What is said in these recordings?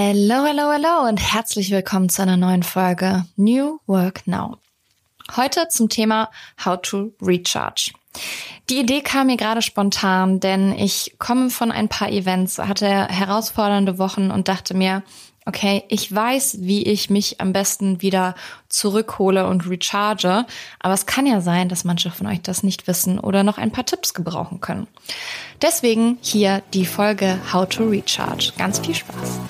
Hello, hello, hello und herzlich willkommen zu einer neuen Folge New Work Now. Heute zum Thema How to Recharge. Die Idee kam mir gerade spontan, denn ich komme von ein paar Events, hatte herausfordernde Wochen und dachte mir, okay, ich weiß, wie ich mich am besten wieder zurückhole und recharge, aber es kann ja sein, dass manche von euch das nicht wissen oder noch ein paar Tipps gebrauchen können. Deswegen hier die Folge How to Recharge. Ganz viel Spaß.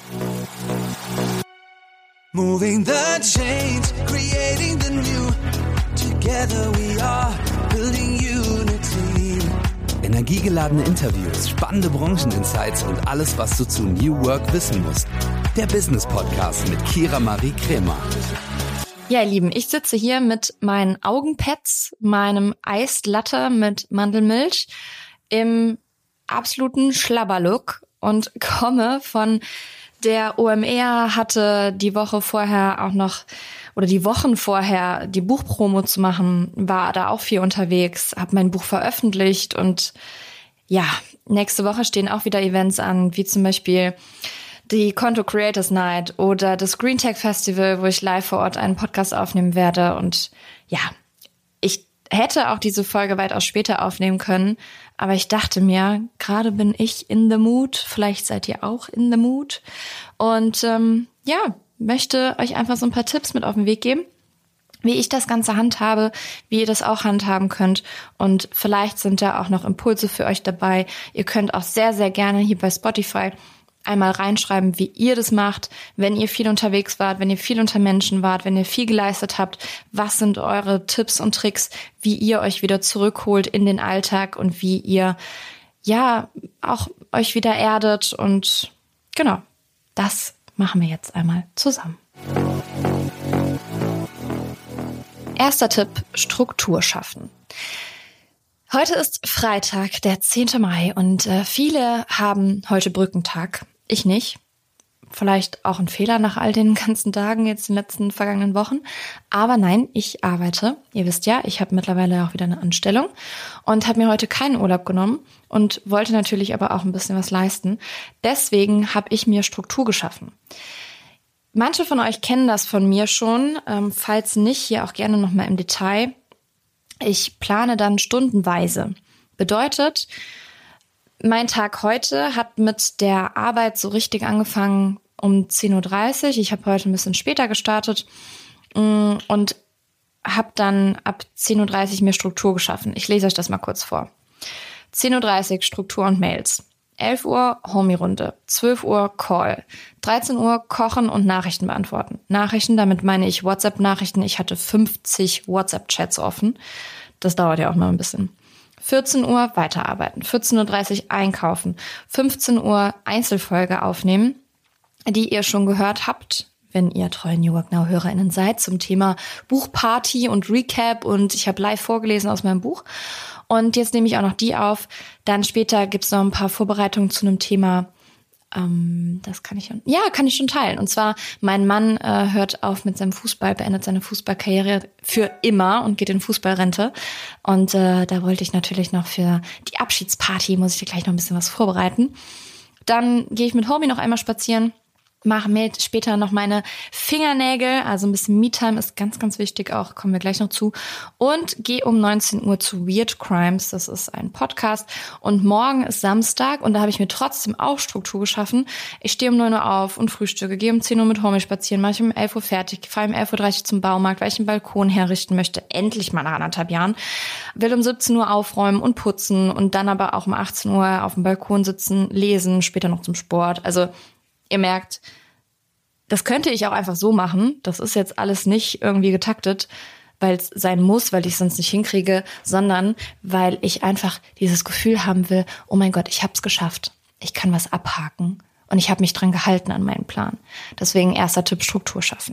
Moving the chains, creating the new. Together we are building unity. Energiegeladene Interviews, spannende Brancheninsights und alles, was du zu New Work wissen musst. Der Business Podcast mit Kira Marie Kremer. Ja, ihr Lieben, ich sitze hier mit meinen Augenpads, meinem Iced Latte mit Mandelmilch im absoluten Schlabberlook und komme von der OMR, hatte die Woche vorher auch noch oder die Wochen vorher die Buchpromo zu machen, war da auch viel unterwegs, habe mein Buch veröffentlicht und ja, nächste Woche stehen auch wieder Events an, wie zum Beispiel die Konto Creators Night oder das Green Tech Festival, wo ich live vor Ort einen Podcast aufnehmen werde. Und ja, ich hätte auch diese Folge weitaus später aufnehmen können, aber ich dachte mir, gerade bin ich in the mood, vielleicht seid ihr auch in the mood und möchte euch einfach so ein paar Tipps mit auf den Weg geben, wie ich das Ganze handhabe, wie ihr das auch handhaben könnt und vielleicht sind da auch noch Impulse für euch dabei. Ihr könnt auch sehr, sehr gerne hier bei Spotify einmal reinschreiben, wie ihr das macht, wenn ihr viel unterwegs wart, wenn ihr viel unter Menschen wart, wenn ihr viel geleistet habt. Was sind eure Tipps und Tricks, wie ihr euch wieder zurückholt in den Alltag und wie ihr ja auch euch wieder erdet. Und genau, das machen wir jetzt einmal zusammen. Erster Tipp, Struktur schaffen. Heute ist Freitag, der 10. Mai und viele haben heute Brückentag. Ich nicht. Vielleicht auch ein Fehler nach all den ganzen Tagen jetzt in den letzten vergangenen Wochen. Aber nein, ich arbeite. Ihr wisst ja, ich habe mittlerweile auch wieder eine Anstellung und habe mir heute keinen Urlaub genommen und wollte natürlich aber auch ein bisschen was leisten. Deswegen habe ich mir Struktur geschaffen. Manche von euch kennen das von mir schon. Falls nicht, hier auch gerne nochmal im Detail. Ich plane dann stundenweise. Bedeutet, mein Tag heute hat mit der Arbeit so richtig angefangen um 10.30 Uhr. Ich habe heute ein bisschen später gestartet und habe dann ab 10.30 Uhr mir Struktur geschaffen. Ich lese euch das mal kurz vor. 10.30 Uhr Struktur und Mails. 11 Uhr Homie-Runde, 12 Uhr Call, 13 Uhr Kochen und Nachrichten beantworten. Nachrichten, damit meine ich WhatsApp-Nachrichten. Ich hatte 50 WhatsApp-Chats offen. Das dauert ja auch mal ein bisschen. 14 Uhr weiterarbeiten, 14.30 Uhr einkaufen, 15 Uhr Einzelfolge aufnehmen, die ihr schon gehört habt, wenn ihr treue New Work Now HörerInnen seid, zum Thema Buchparty und Recap und ich habe live vorgelesen aus meinem Buch. Und jetzt nehme ich auch noch die auf. Dann später gibt's noch ein paar Vorbereitungen zu einem Thema. Das kann ich schon teilen. Und zwar, mein Mann hört auf mit seinem Fußball, beendet seine Fußballkarriere für immer und geht in Fußballrente. Und da wollte ich natürlich noch für die Abschiedsparty, muss ich dir gleich noch ein bisschen was vorbereiten. Dann gehe ich mit Homie noch einmal spazieren. Mache mir später noch meine Fingernägel, also ein bisschen Me-Time ist ganz, ganz wichtig auch, kommen wir gleich noch zu. Und gehe um 19 Uhr zu Weird Crimes, das ist ein Podcast. Und morgen ist Samstag und da habe ich mir trotzdem auch Struktur geschaffen. Ich stehe um 9 Uhr auf und frühstücke, gehe um 10 Uhr mit Homie spazieren, mache ich um 11 Uhr fertig, fahre um 11.30 Uhr zum Baumarkt, weil ich einen Balkon herrichten möchte, endlich mal nach 1,5 Jahren. Will um 17 Uhr aufräumen und putzen und dann aber auch um 18 Uhr auf dem Balkon sitzen, lesen, später noch zum Sport. Also ihr merkt, das könnte ich auch einfach so machen. Das ist jetzt alles nicht irgendwie getaktet, weil es sein muss, weil ich es sonst nicht hinkriege, sondern weil ich einfach dieses Gefühl haben will, oh mein Gott, ich habe es geschafft. Ich kann was abhaken und ich habe mich dran gehalten an meinen Plan. Deswegen erster Tipp, Struktur schaffen.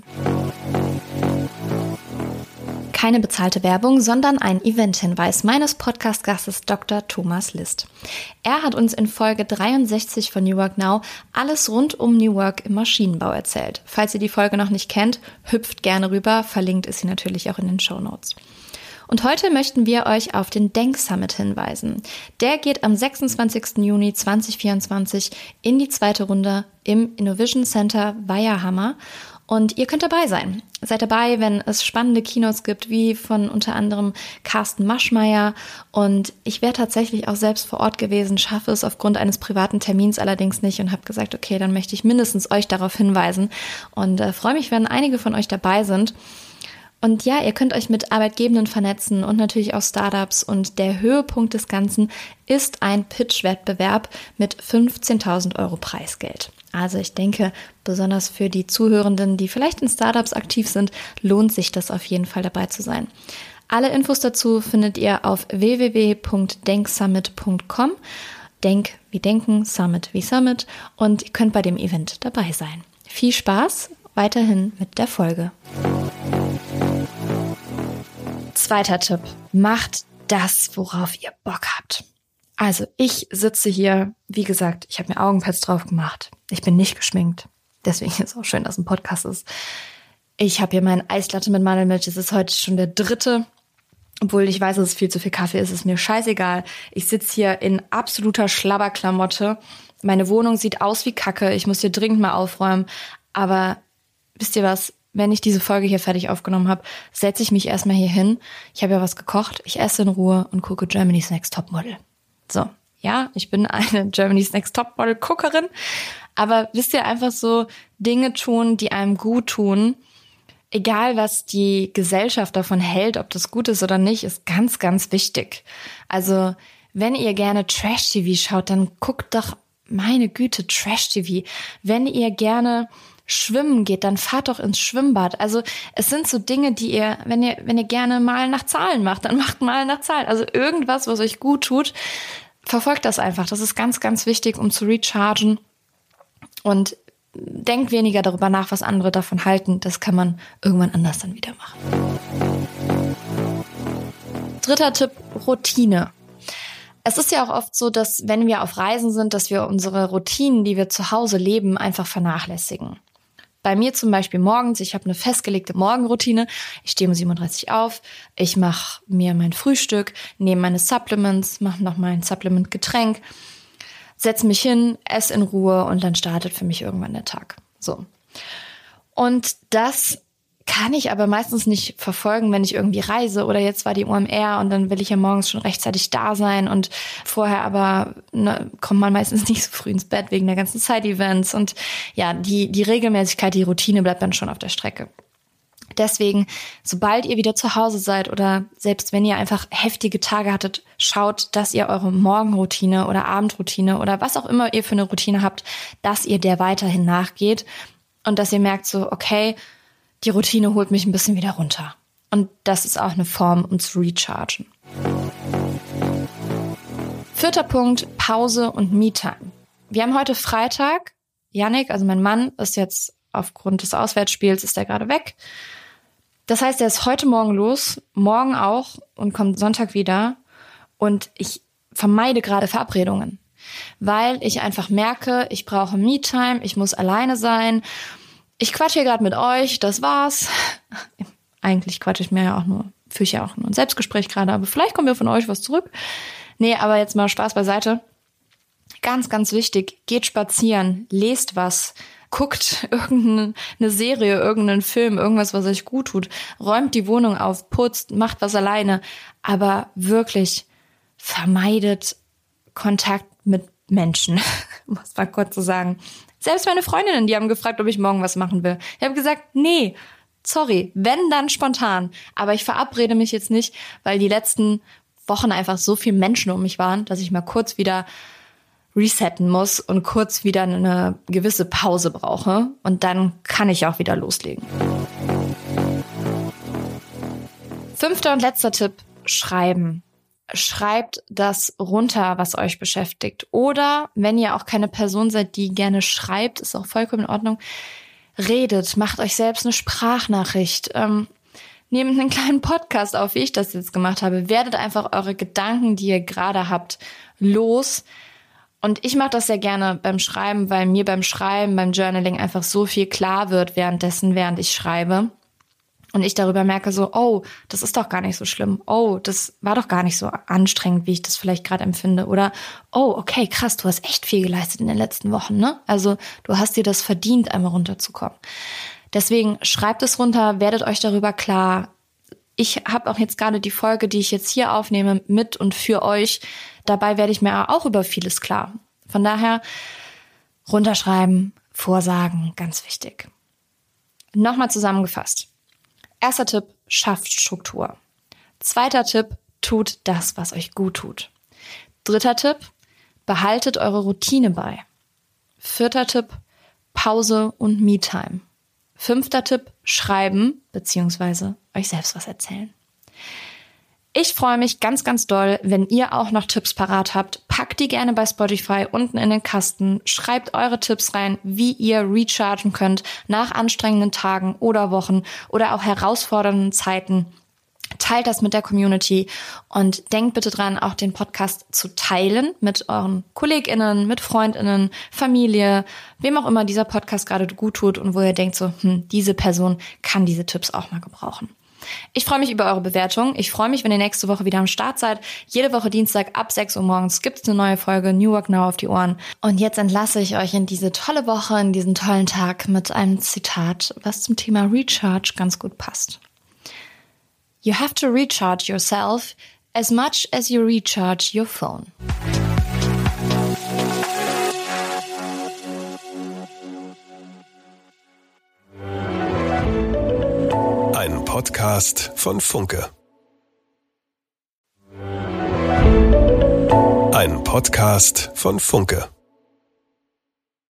Keine bezahlte Werbung, sondern ein Event-Hinweis meines Podcast-Gastes Dr. Thomas List. Er hat uns in Folge 63 von New Work Now alles rund um New Work im Maschinenbau erzählt. Falls ihr die Folge noch nicht kennt, hüpft gerne rüber, verlinkt ist sie natürlich auch in den Shownotes. Und heute möchten wir euch auf den Denk Summit hinweisen. Der geht am 26. Juni 2024 in die zweite Runde im Innovision Center Weierhammer. Und ihr könnt dabei sein. Seid dabei, wenn es spannende Keynotes gibt, wie von unter anderem Carsten Maschmeyer. Und ich wäre tatsächlich auch selbst vor Ort gewesen, schaffe es aufgrund eines privaten Termins allerdings nicht und habe gesagt, okay, dann möchte ich mindestens euch darauf hinweisen. Und freue mich, wenn einige von euch dabei sind. Und ja, ihr könnt euch mit Arbeitgebenden vernetzen und natürlich auch Startups. Und der Höhepunkt des Ganzen ist ein Pitch-Wettbewerb mit 15.000 € Preisgeld. Also ich denke, besonders für die Zuhörenden, die vielleicht in Startups aktiv sind, lohnt sich das auf jeden Fall dabei zu sein. Alle Infos dazu findet ihr auf www.denksummit.com. Denk wie Denken, Summit wie Summit. Und ihr könnt bei dem Event dabei sein. Viel Spaß weiterhin mit der Folge. Zweiter Tipp. Macht das, worauf ihr Bock habt. Also ich sitze hier, wie gesagt, ich habe mir Augenpads drauf gemacht. Ich bin nicht geschminkt. Deswegen ist es auch schön, dass es ein Podcast ist. Ich habe hier meinen Eislatte mit Mandelmilch. Es ist heute schon der 3. Obwohl ich weiß, dass es viel zu viel Kaffee ist. Es ist mir scheißegal. Ich sitze hier in absoluter Schlabberklamotte. Meine Wohnung sieht aus wie Kacke. Ich muss hier dringend mal aufräumen. Aber wisst ihr was? Wenn ich diese Folge hier fertig aufgenommen habe, setze ich mich erstmal hier hin. Ich habe ja was gekocht. Ich esse in Ruhe und gucke Germany's Next Topmodel. So, ja, ich bin eine Germany's Next Topmodel-Guckerin, aber wisst ihr, einfach so Dinge tun, die einem gut tun, egal was die Gesellschaft davon hält, ob das gut ist oder nicht, ist ganz, ganz wichtig. Also, wenn ihr gerne Trash-TV schaut, dann guckt doch, meine Güte, Trash-TV. Wenn ihr gerne schwimmen geht, dann fahrt doch ins Schwimmbad. Also es sind so Dinge, die ihr, wenn ihr gerne Malen nach Zahlen macht, dann macht Malen nach Zahlen. Also irgendwas, was euch gut tut, verfolgt das einfach. Das ist ganz, ganz wichtig, um zu rechargen. Und denkt weniger darüber nach, was andere davon halten. Das kann man irgendwann anders dann wieder machen. Dritter Tipp, Routine. Es ist ja auch oft so, dass wenn wir auf Reisen sind, dass wir unsere Routinen, die wir zu Hause leben, einfach vernachlässigen. Bei mir zum Beispiel morgens, ich habe eine festgelegte Morgenroutine. Ich stehe um 7:30 Uhr auf, ich mache mir mein Frühstück, nehme meine Supplements, mache noch mein Supplement-Getränk, setze mich hin, esse in Ruhe und dann startet für mich irgendwann der Tag. So. Und das kann ich aber meistens nicht verfolgen, wenn ich irgendwie reise oder jetzt war die OMR und dann will ich ja morgens schon rechtzeitig da sein und vorher aber kommt man meistens nicht so früh ins Bett wegen der ganzen Side-Events und ja, die Regelmäßigkeit, die Routine bleibt dann schon auf der Strecke. Deswegen, sobald ihr wieder zu Hause seid oder selbst wenn ihr einfach heftige Tage hattet, schaut, dass ihr eure Morgenroutine oder Abendroutine oder was auch immer ihr für eine Routine habt, dass ihr der weiterhin nachgeht und dass ihr merkt so, okay, die Routine holt mich ein bisschen wieder runter. Und das ist auch eine Form, um zu rechargen. 4. Punkt, Pause und Me-Time. Wir haben heute Freitag. Yannick, also mein Mann, ist jetzt aufgrund des Auswärtsspiels, ist er gerade weg. Das heißt, er ist heute Morgen los, morgen auch und kommt Sonntag wieder. Und ich vermeide gerade Verabredungen, weil ich einfach merke, ich brauche Me-Time, ich muss alleine sein. Ich quatsche hier gerade mit euch, das war's. Eigentlich quatsche ich mir ja auch nur, führe ich ja auch nur ein Selbstgespräch gerade, aber vielleicht kommt ja von euch was zurück. Nee, aber jetzt mal Spaß beiseite. Ganz, ganz wichtig, geht spazieren, lest was, guckt irgendeine Serie, irgendeinen Film, irgendwas, was euch gut tut, räumt die Wohnung auf, putzt, macht was alleine, aber wirklich vermeidet Kontakt mit Menschen, muss man kurz so sagen. Selbst meine Freundinnen, die haben gefragt, ob ich morgen was machen will. Ich habe gesagt, nee, sorry, wenn, dann spontan. Aber ich verabrede mich jetzt nicht, weil die letzten Wochen einfach so viele Menschen um mich waren, dass ich mal kurz wieder resetten muss und kurz wieder eine gewisse Pause brauche. Und dann kann ich auch wieder loslegen. 5. und letzter Tipp, schreiben. Schreibt das runter, was euch beschäftigt. Oder wenn ihr auch keine Person seid, die gerne schreibt, ist auch vollkommen in Ordnung, redet, macht euch selbst eine Sprachnachricht, nehmt einen kleinen Podcast auf, wie ich das jetzt gemacht habe. Werdet einfach eure Gedanken, die ihr gerade habt, los. Und ich mache das sehr gerne beim Schreiben, weil mir beim Schreiben, beim Journaling einfach so viel klar wird während ich schreibe. und ich darüber merke so, oh, das ist doch gar nicht so schlimm. Oh, das war doch gar nicht so anstrengend, wie ich das vielleicht gerade empfinde. Oder, oh, okay, krass, du hast echt viel geleistet in den letzten Wochen, ne? Also du hast dir das verdient, einmal runterzukommen. Deswegen schreibt es runter, werdet euch darüber klar. Ich habe auch jetzt gerade die Folge, die ich jetzt hier aufnehme, mit und für euch. Dabei werde ich mir auch über vieles klar. Von daher runterschreiben, vorsagen, ganz wichtig. Nochmal zusammengefasst. Erster Tipp, schafft Struktur. Zweiter Tipp, tut das, was euch gut tut. Dritter Tipp, behaltet eure Routine bei. Vierter Tipp, Pause und Me-Time. Fünfter Tipp, schreiben bzw. euch selbst was erzählen. Ich freue mich ganz, ganz doll, wenn ihr auch noch Tipps parat habt. Packt die gerne bei Spotify unten in den Kasten. Schreibt eure Tipps rein, wie ihr rechargen könnt nach anstrengenden Tagen oder Wochen oder auch herausfordernden Zeiten. Teilt das mit der Community und denkt bitte dran, auch den Podcast zu teilen mit euren KollegInnen, mit FreundInnen, Familie, wem auch immer dieser Podcast gerade gut tut und wo ihr denkt so, diese Person kann diese Tipps auch mal gebrauchen. Ich freue mich über eure Bewertung. Ich freue mich, wenn ihr nächste Woche wieder am Start seid. Jede Woche Dienstag ab 6 Uhr morgens gibt es eine neue Folge New Work Now auf die Ohren. Und jetzt entlasse ich euch in diese tolle Woche, in diesen tollen Tag mit einem Zitat, was zum Thema Recharge ganz gut passt. You have to recharge yourself as much as you recharge your phone. Ein Podcast von Funke. Ein Podcast von Funke.